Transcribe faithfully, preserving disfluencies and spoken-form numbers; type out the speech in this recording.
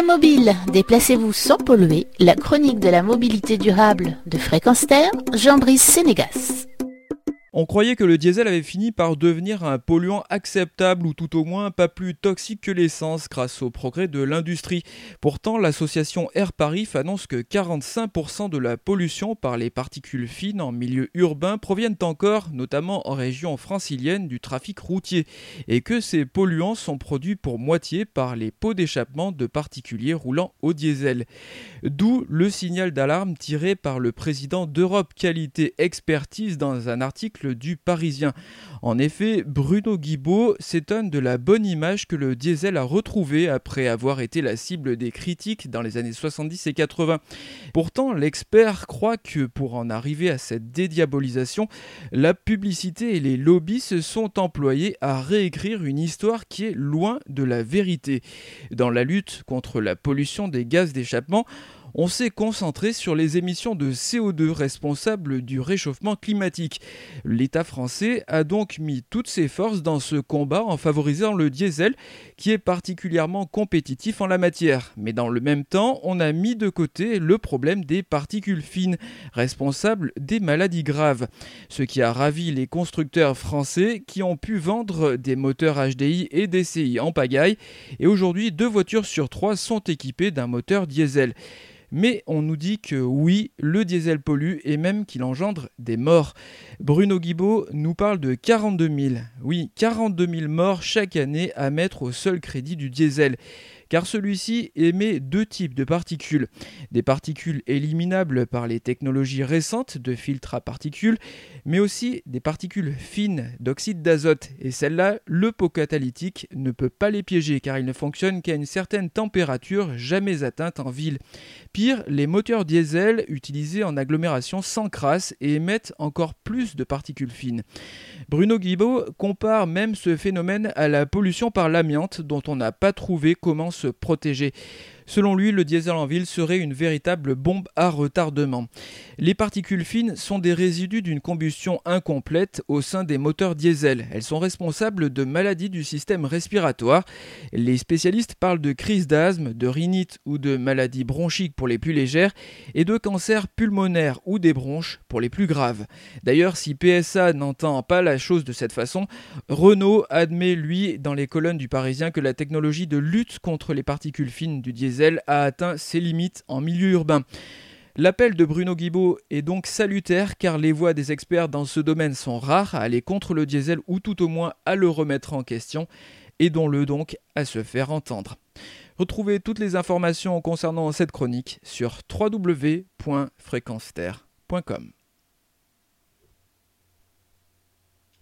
Mobile, déplacez-vous sans polluer, la chronique de la mobilité durable de Fréquence Terre, Jean-Brice Sénégas. On croyait que le diesel avait fini par devenir un polluant acceptable ou tout au moins pas plus toxique que l'essence grâce au progrès de l'industrie. Pourtant, l'association Air Paris annonce que quarante-cinq pour cent de la pollution par les particules fines en milieu urbain proviennent encore, notamment en région francilienne, du trafic routier et que ces polluants sont produits pour moitié par les pots d'échappement de particuliers roulant au diesel. D'où le signal d'alarme tiré par le président d'Europe Qualité Expertise dans un article du Parisien. En effet, Bruno Guibaud s'étonne de la bonne image que le diesel a retrouvée après avoir été la cible des critiques dans les années soixante-dix et quatre-vingts. Pourtant, l'expert croit que pour en arriver à cette dédiabolisation, la publicité et les lobbies se sont employés à réécrire une histoire qui est loin de la vérité. Dans la lutte contre la pollution des gaz d'échappement, on s'est concentré sur les émissions de C O deux responsables du réchauffement climatique. L'État français a donc mis toutes ses forces dans ce combat en favorisant le diesel, qui est particulièrement compétitif en la matière. Mais dans le même temps, on a mis de côté le problème des particules fines, responsables des maladies graves. Ce qui a ravi les constructeurs français qui ont pu vendre des moteurs H D I et D C I en pagaille. Et aujourd'hui, deux voitures sur trois sont équipées d'un moteur diesel. Mais on nous dit que oui, le diesel pollue et même qu'il engendre des morts. Bruno Guibaud nous parle de quarante-deux mille. Oui, quarante-deux mille morts chaque année à mettre au seul crédit du diesel. Car celui-ci émet deux types de particules. Des particules éliminables par les technologies récentes de filtres à particules, mais aussi des particules fines d'oxyde d'azote. Et celles-là, le pot catalytique ne peut pas les piéger car il ne fonctionne qu'à une certaine température jamais atteinte en ville. Pire, les moteurs diesel utilisés en agglomération s'encrassent et émettent encore plus de particules fines. Bruno Guibaud compare même ce phénomène à la pollution par l'amiante dont on n'a pas trouvé comment se protéger. Selon lui, le diesel en ville serait une véritable bombe à retardement. Les particules fines sont des résidus d'une combustion incomplète au sein des moteurs diesel. Elles sont responsables de maladies du système respiratoire. Les spécialistes parlent de crise d'asthme, de rhinite ou de maladies bronchiques pour les plus légères et de cancer pulmonaire ou des bronches pour les plus graves. D'ailleurs, si P S A n'entend pas la chose de cette façon, Renault admet, lui, dans les colonnes du Parisien que la technologie de lutte contre les particules fines du diesel a atteint ses limites en milieu urbain. L'appel de Bruno Guibaud est donc salutaire car les voix des experts dans ce domaine sont rares à aller contre le diesel ou tout au moins à le remettre en question. Aidons-le donc à se faire entendre. Retrouvez toutes les informations concernant cette chronique sur w w w point fréquence terre point com.